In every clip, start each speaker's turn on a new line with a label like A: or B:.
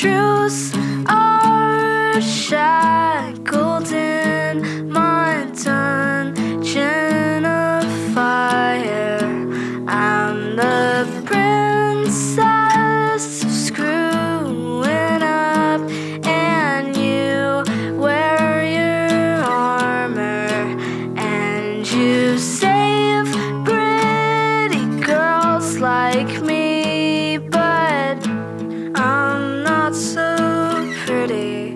A: truths are shackled in my dungeon of fire. I'm the princess of screwing up, and you wear your armor, and you save pretty girls like me, but I'm not so pretty.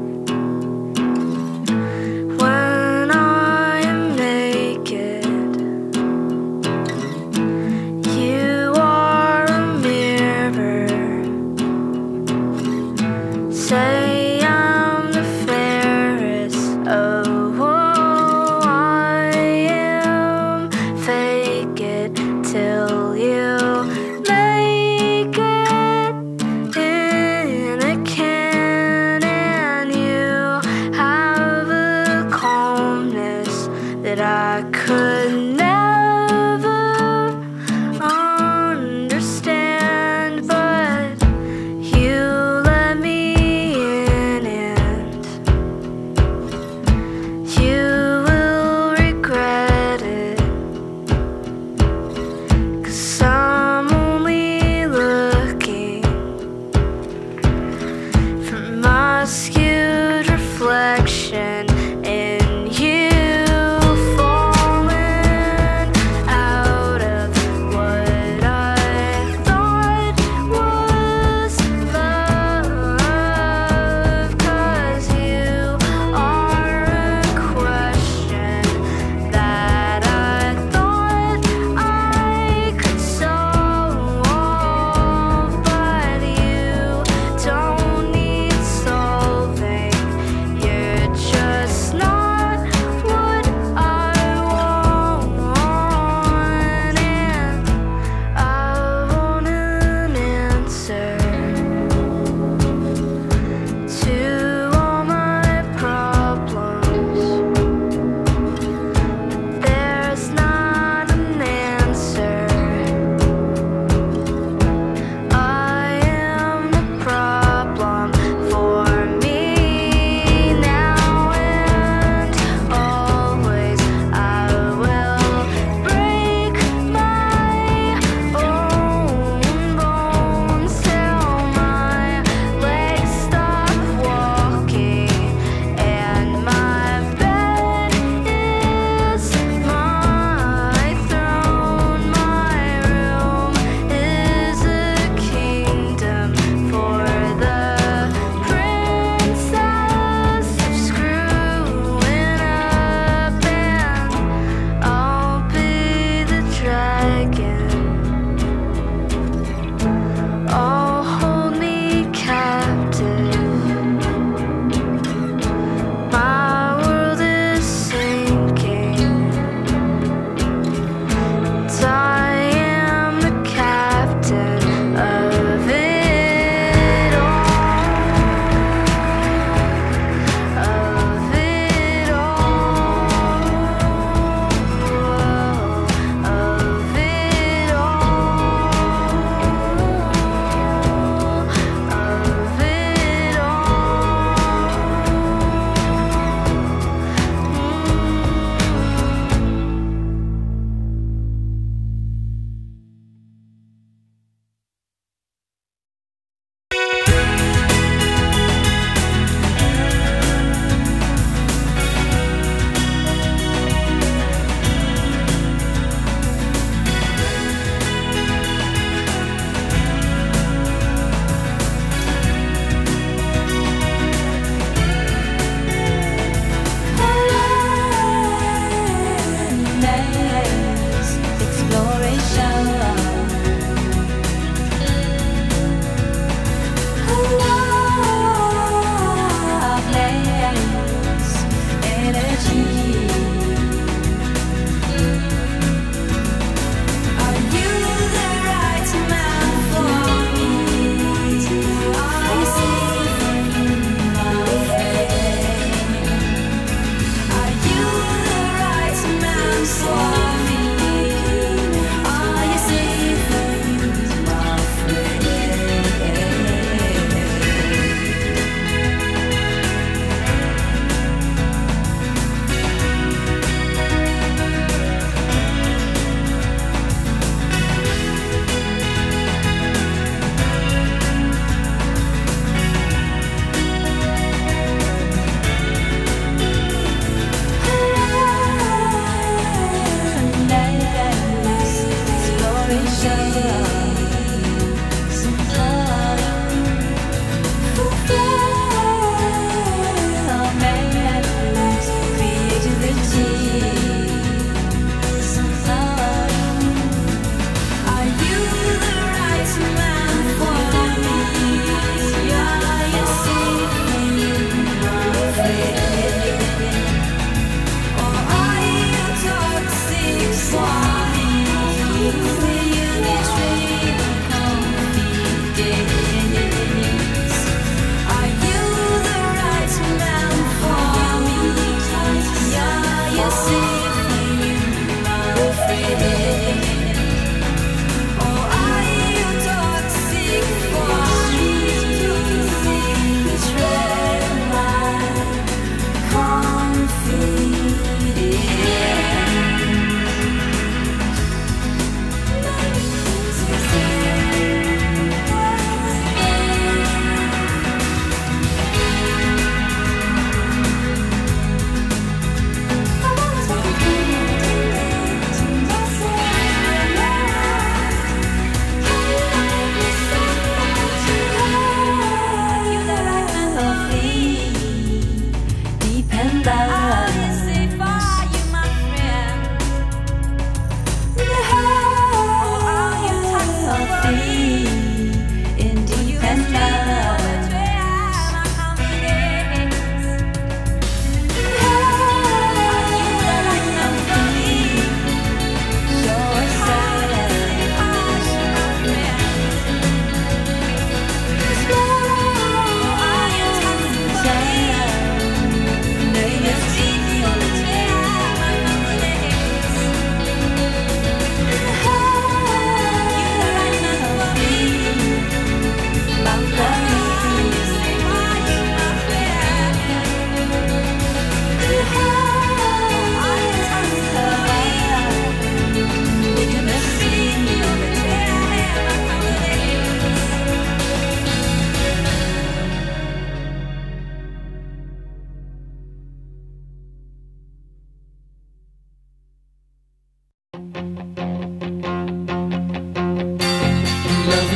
A: When I am naked, you are a mirror.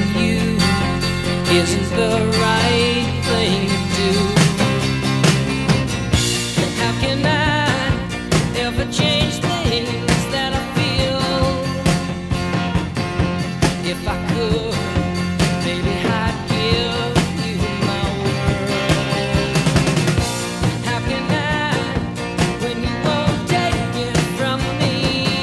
B: with you isn't the right thing to do. And how can I ever change things that I feel? If I could, maybe I'd give you my world. How can I, when you won't take it from me?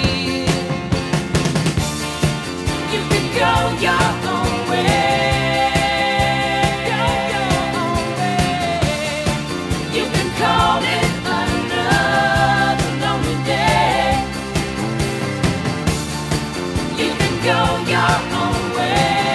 B: You can go your own way, go your own way. You can call it another lonely day. You can go your own way.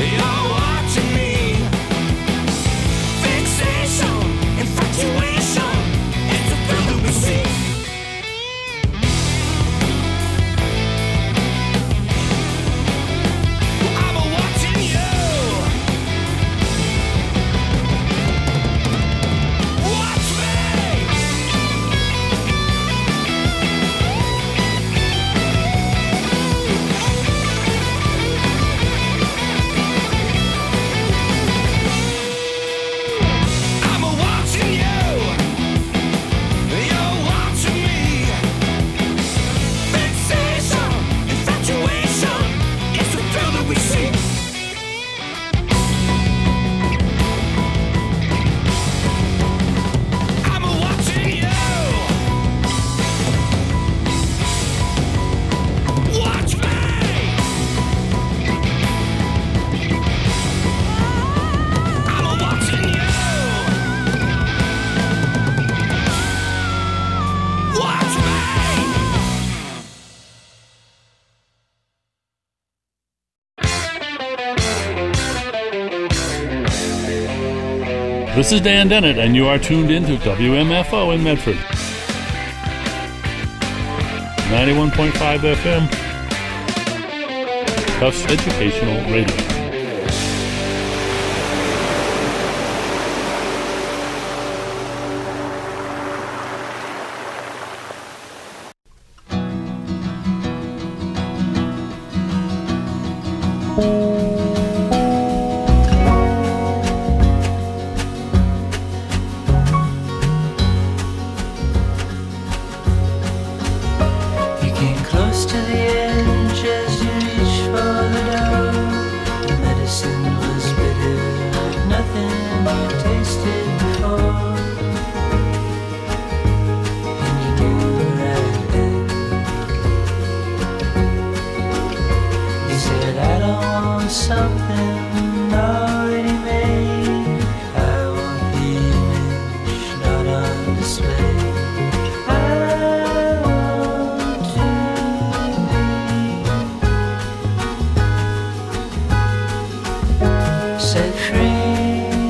C: You're watching me. Fixation, infatuation, it's a thrill that we see. I'm watching you. Watch me. I'm watching you. You're watching me. Fixation, infatuation, it's the thrill that we see. I'm watching you. Watch me. I'm watching you. Watch me!
D: This is Dan Dennett, and you are tuned in to WMFO in Medford. 91.5 FM. Tufts Educational Radio.
E: You came close to the edge as you reached for the door. The medicine was bitter, nothing you tasted before. And you knew right then. You said, I don't want something already made. I want the image not on display. I want to be set free.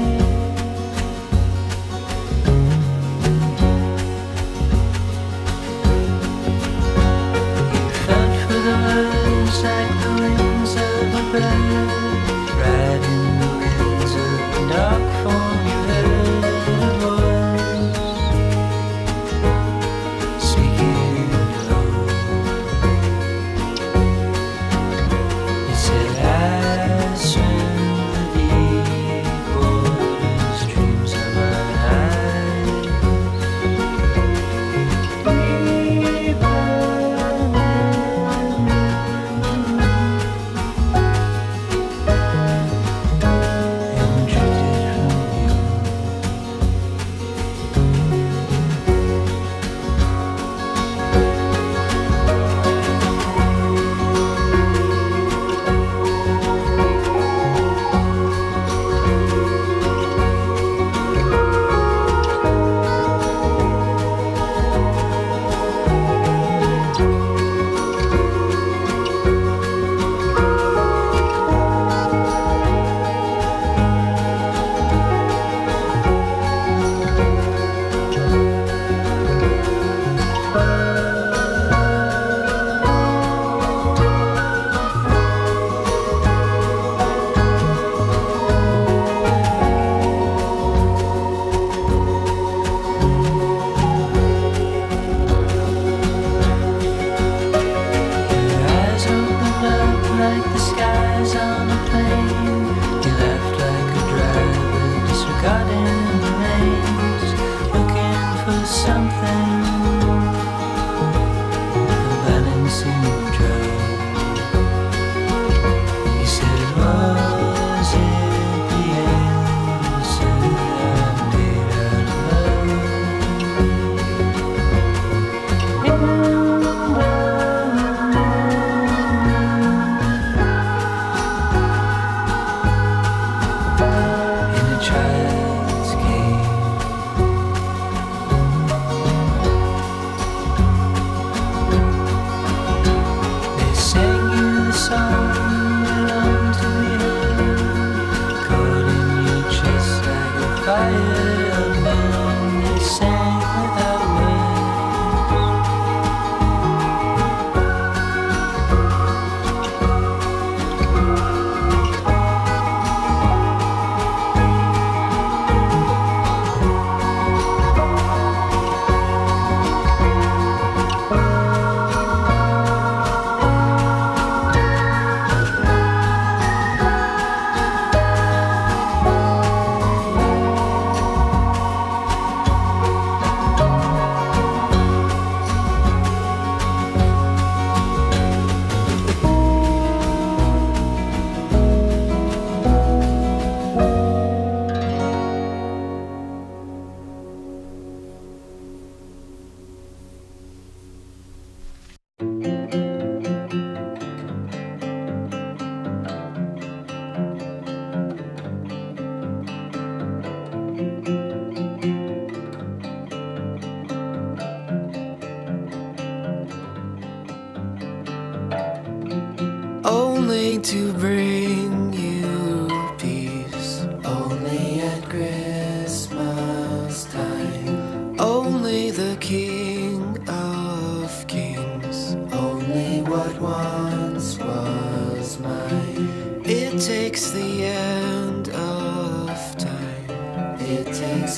E: You felt for the words like the wings of a bird, riding the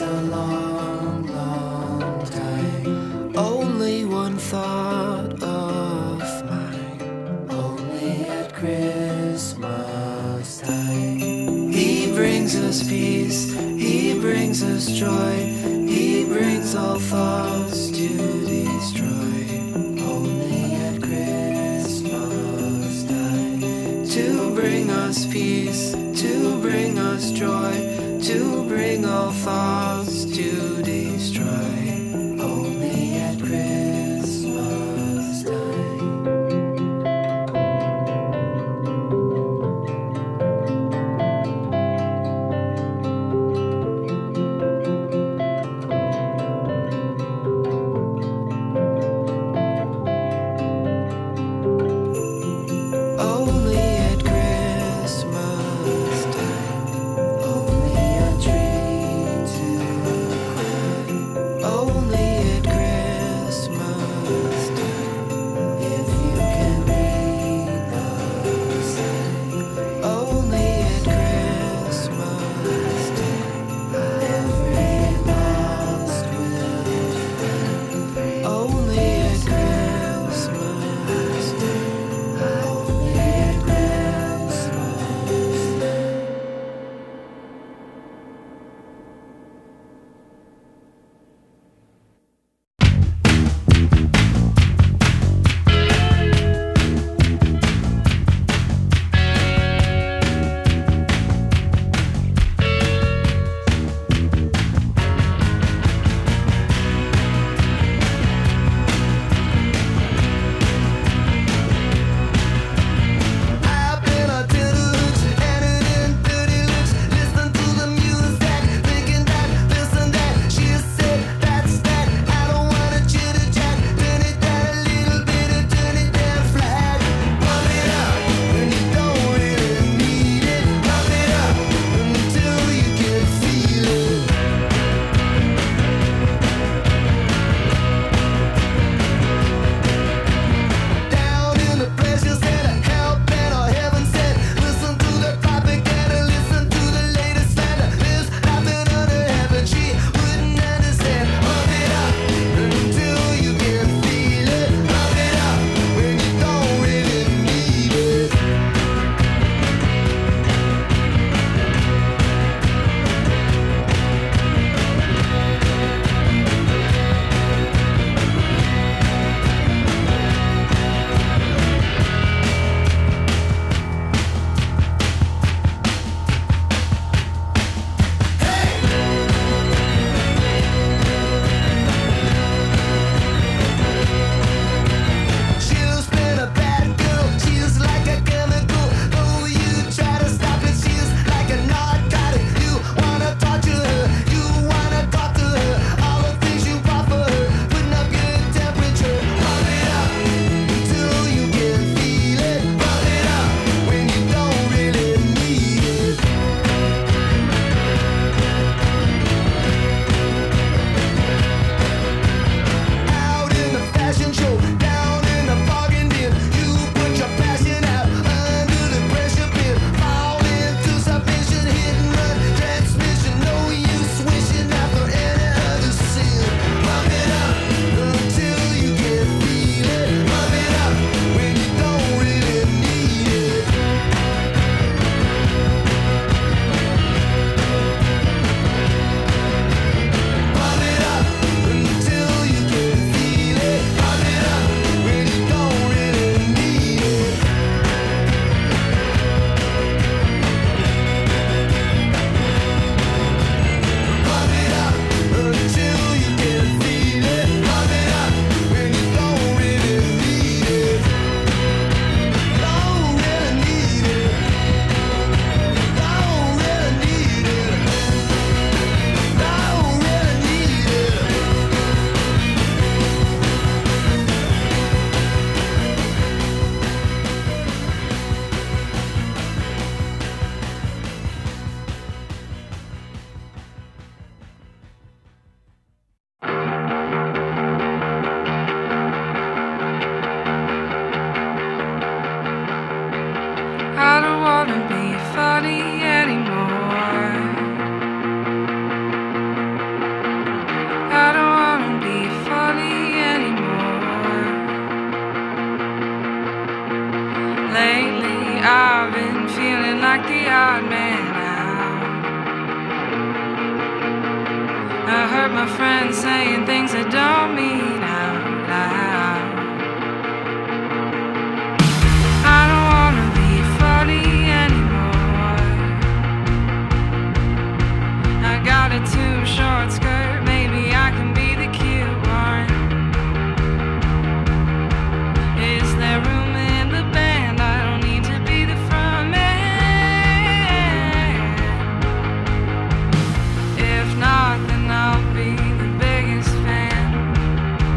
E: a long, long time. Only one thought of mine, only at Christmas time. He brings us peace, he brings us joy, he brings all thoughts to destroy. Only at Christmas time. To bring us peace, to bring us joy, to bring all thoughts to destroy. Only at Christmas time. Only at Christmas time. Only a tree to climb. Only
F: odd man out. I heard my friends saying things I don't mean out loud. I don't wanna be funny anymore. I got a too short skirt, maybe I can be the cute one. Is there room in the band? I don't need to be the front man. If not, then I'll be the biggest fan.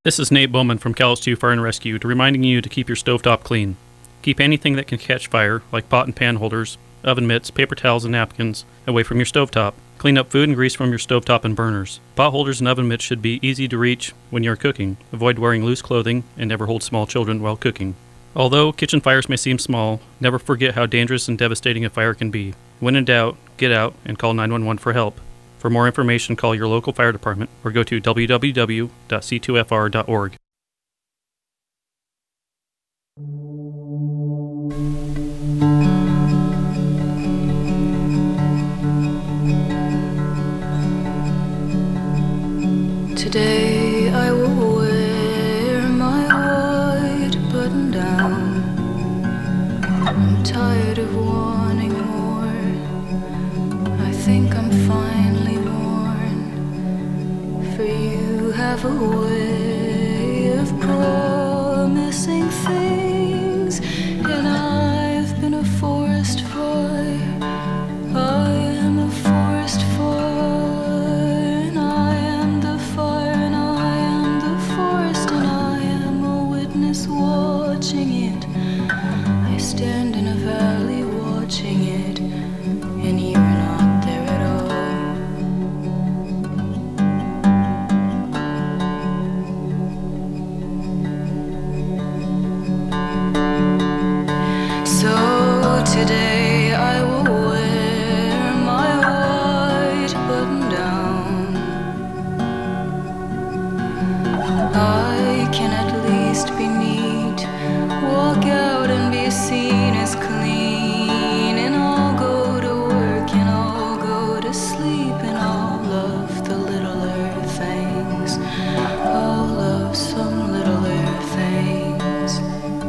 G: This is Nate Bowman from Calais Fire and Rescue, reminding you to keep your stovetop clean. Keep anything that can catch fire, like pot and pan holders, oven mitts, paper towels, and napkins, away from your stovetop. Clean up food and grease from your stovetop and burners. Pot holders and oven mitts should be easy to reach when you're cooking. Avoid wearing loose clothing and never hold small children while cooking. Although kitchen fires may seem small, never forget how dangerous and devastating a fire can be. When in doubt, get out and call 911 for help. For more information, call your local fire department or go to www.c2fr.org.
A: Today I will wear my white button down. I'm tired of wanting more. I think I'm finally worn. For you have a way of promising things, and I've been a forest fire. I am a forest fire, and I am the fire, and I am the forest, and I am a witness watching it. I stand in a valley watching it, and you're not there at all. So today I will wear my white button down. I can at least be neat, walk out and be seen as clean, and I'll go to work and I'll go to sleep, and I'll love the littler things. I'll love some littler things.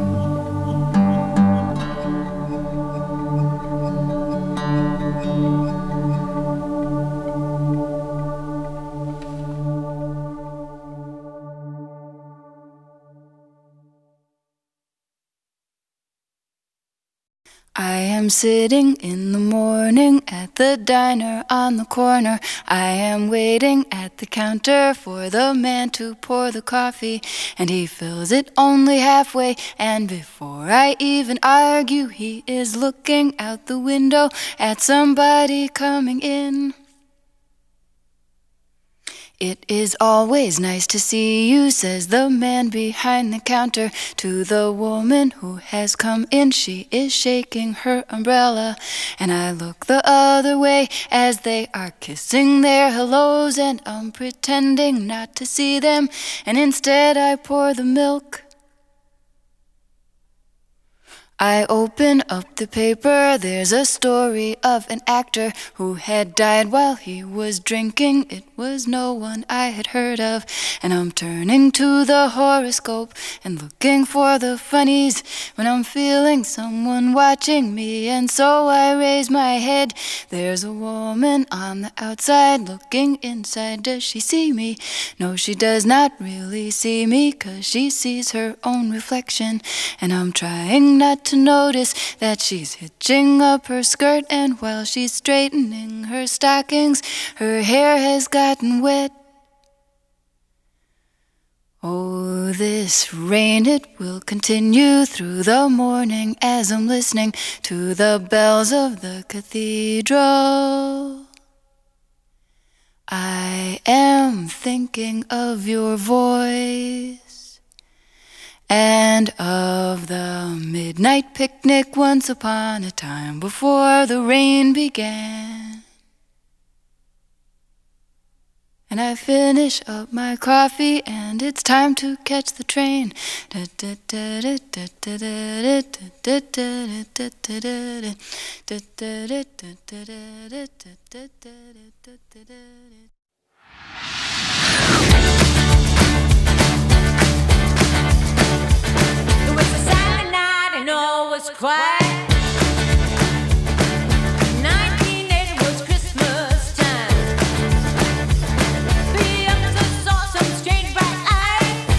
A: I am sitting in the morning at the diner on the corner. I am waiting at the counter for the man to pour the coffee, and he fills it only halfway, and before I even argue, he is looking out the window at somebody coming in. It is always nice to see you, says the man behind the counter to the woman who has come in. She is shaking her umbrella, and I look the other way as they are kissing their hellos, and I'm pretending not to see them, and instead I pour the milk. I open up the paper, there's a story of an actor who had died while he was drinking. It was no one I had heard of, and I'm turning to the horoscope and looking for the funnies when I'm feeling someone watching me, and so I raise my head. There's a woman on the outside looking inside. Does she see me? No, she does not really see me, 'cause she sees her own reflection, and I'm trying not to notice that she's hitching up her skirt, and while she's straightening her stockings, her hair has gotten wet. Oh, this rain, it will continue through the morning as I'm listening to the bells of the cathedral. I am thinking of your voice and of the midnight picnic once upon a time before the rain began. And I finish up my coffee and it's time to catch the train.
H: It was a Saturday night and all was quiet. 1980 was Christmas time. 3 officers saw some strange bright lights,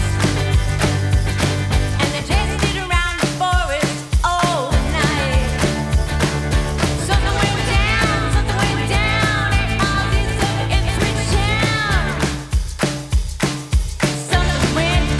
H: and they chased it around the forest all night. Something went down, and all these Ipswich town. Something went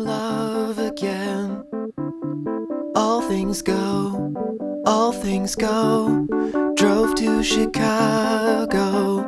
I: love again. All things go, all things go. Drove to Chicago.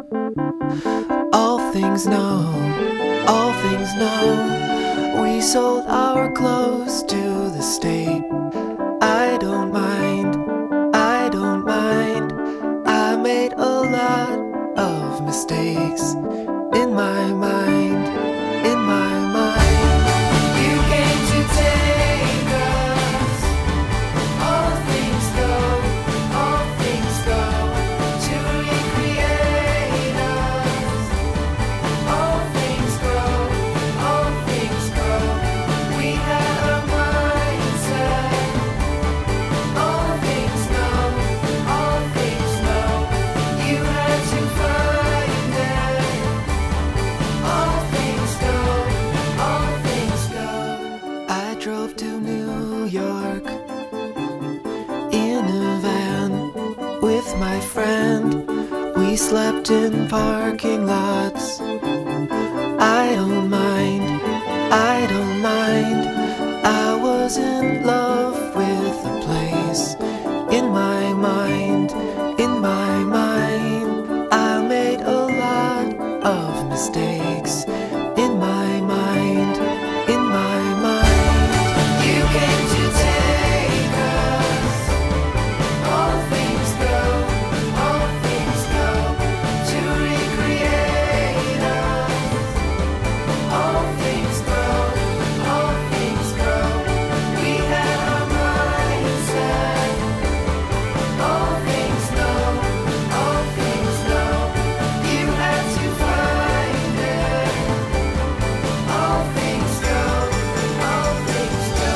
I: All things know, all things know. We sold our clothes to the state. I don't mind, I don't mind. I made a lot of mistakes in my mind, in my mind. You came to take us. All things go, all things go. To recreate us. All things grow, all things grow. We had a mindset. All things know, all things know. You had to find it. All things go, all things go. I drove to New York in a van with my friend. We slept in parking lots. I don't mind, I don't mind. I was in love with the place. In my mind, in my mind. I made a lot of mistakes. In my mind, in my mind. You came to take us. All things go, all things go. To recreate us. All things grow, all things grow. We had a mindset. All things know, all things know. You had to find it. All things go, all things go.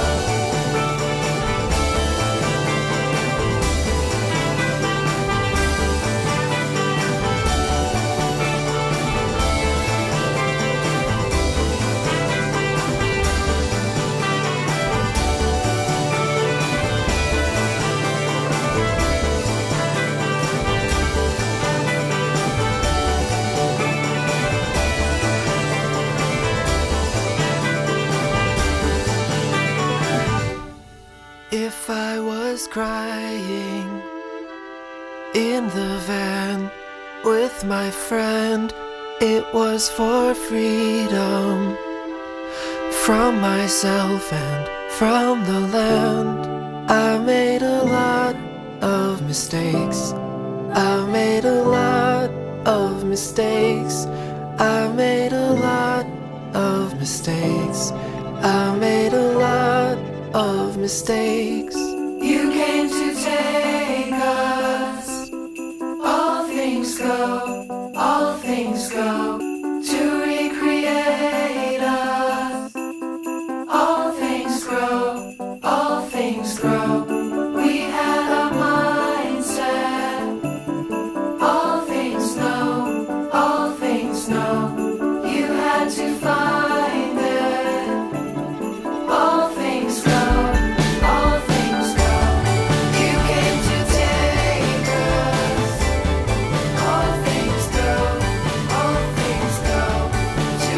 I: If I was crying in the van with my friend, it was for freedom from myself and from the land. I made a lot of mistakes. I made a lot of mistakes. I made a lot of mistakes. I made a lot of mistakes. You came to take us. All things go, all things go. To recreate us. All things grow, all things grow. We had a mindset. All things know, all things know. You had to find it. All things go, all things go. You came to take us. All things go, all things go. To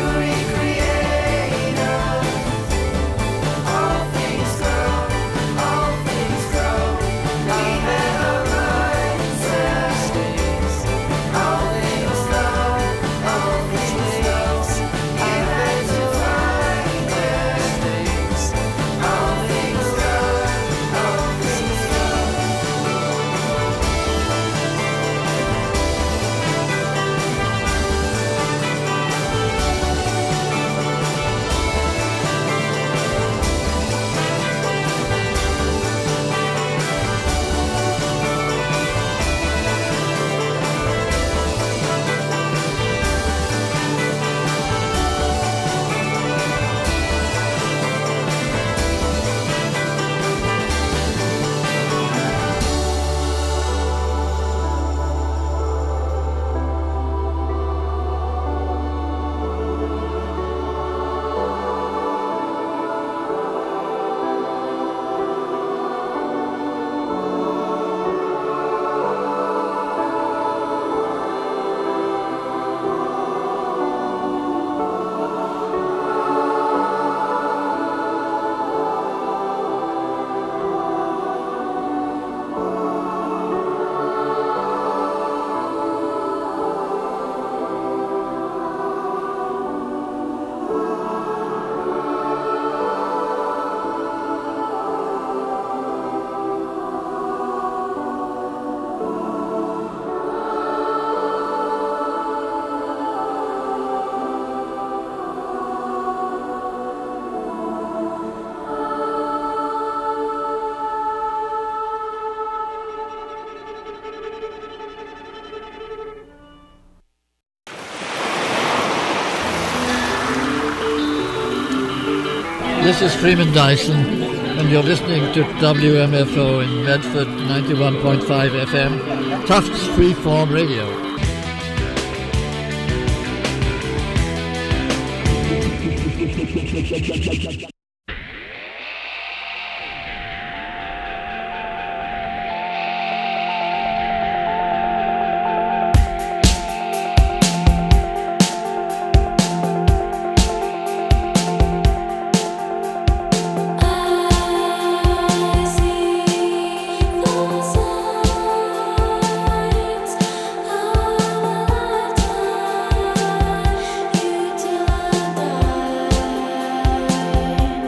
I: recreate us. All things go, all things
J: This is Freeman Dyson, and you're listening to WMFO in Medford, 91.5 FM, Tufts Freeform Radio.
A: Till I die.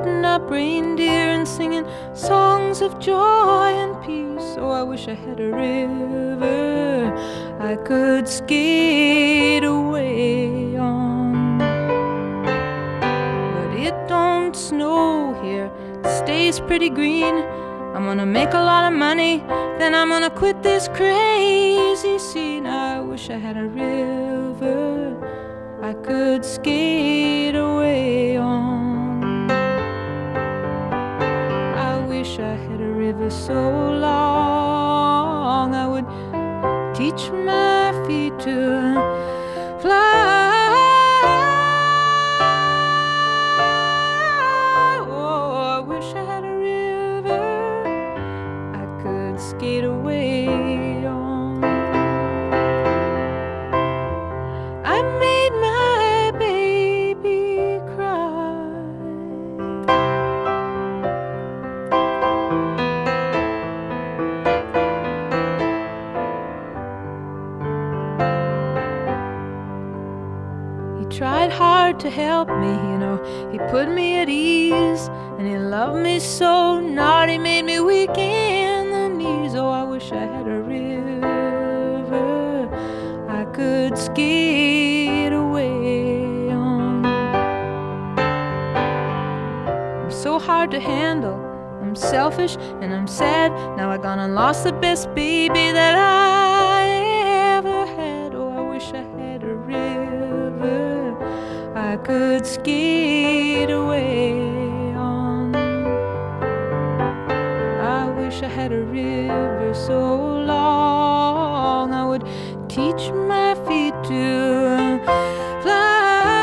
F: putting up reindeer and singing songs of joy and peace. Oh, I wish I had a river I could skate away on. But it don't snow here, it stays pretty green. I'm gonna make a lot of money, then I'm gonna quit this crazy scene. I wish I had a river I could skate away on. I wish I had a river so long I would teach my feet to fly. Oh, I wish I had a river I could skate away on. I made my baby cry. He tried hard to help me, you know. He put me at ease, and he loved me so. Not he made me weak in the knees. Oh, I wish I had a river I could skate away on. I'm so hard to handle, I'm selfish and I'm sad. Now I gone and lost the best baby that I ever had. Oh, I wish I had a river I could skate away on. I wish I had a river so long I would teach my feet to fly.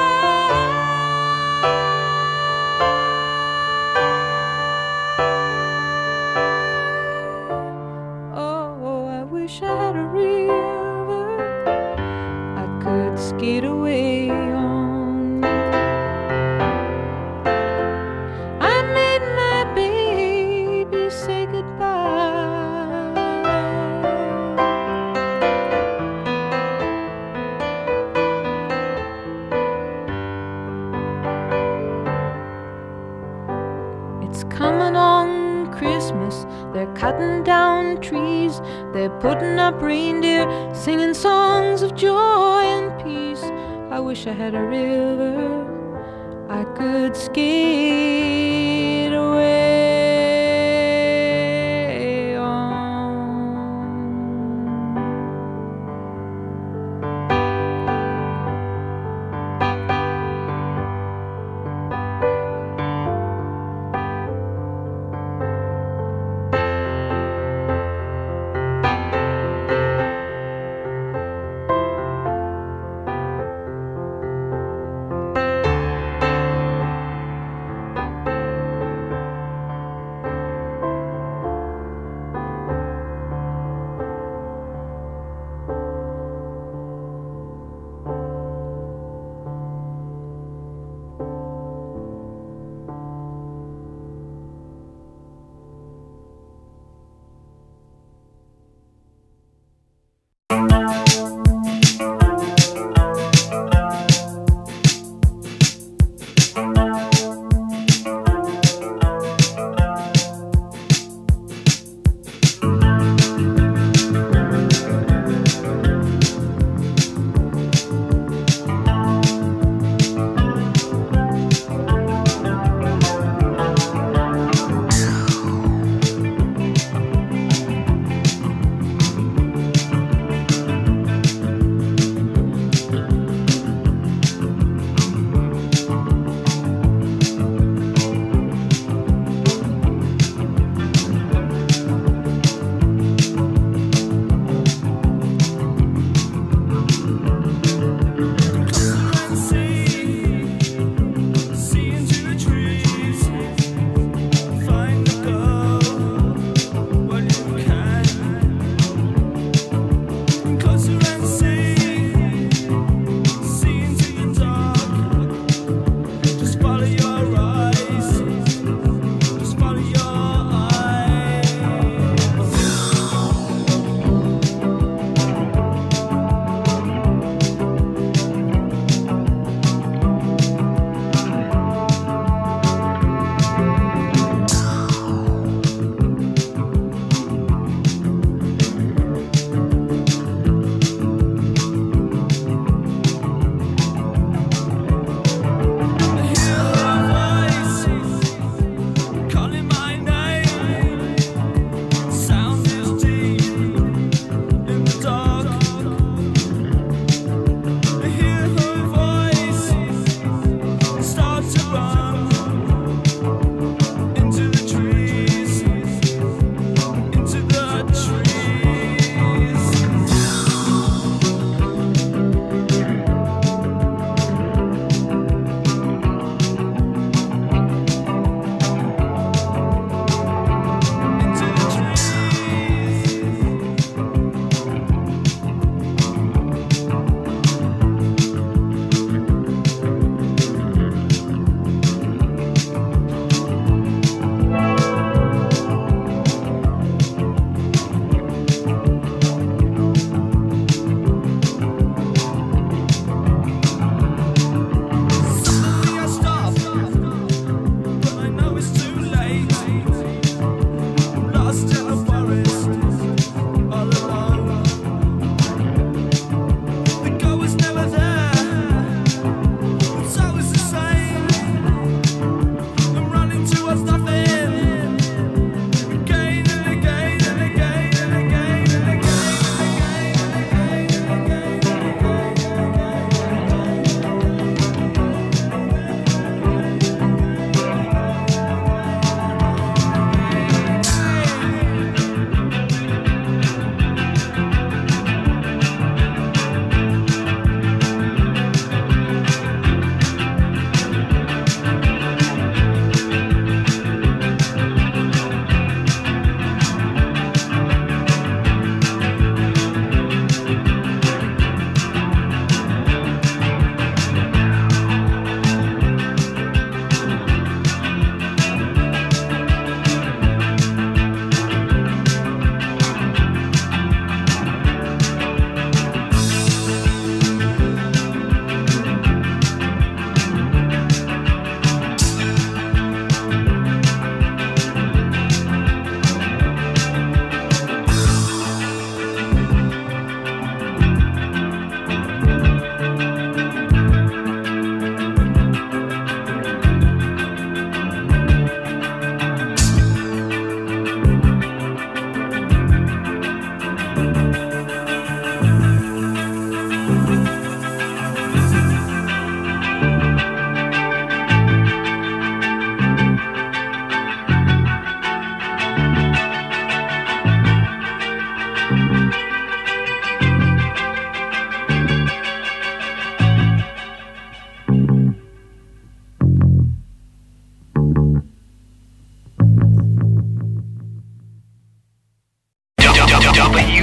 F: Oh, I wish I had a river I could skate away on. I made my baby say goodbye. It's coming on Christmas, they're cutting down trees, they're putting up reindeer, singing songs of joy and peace. I wish I had a river I could skate away on.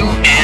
K: WMFO.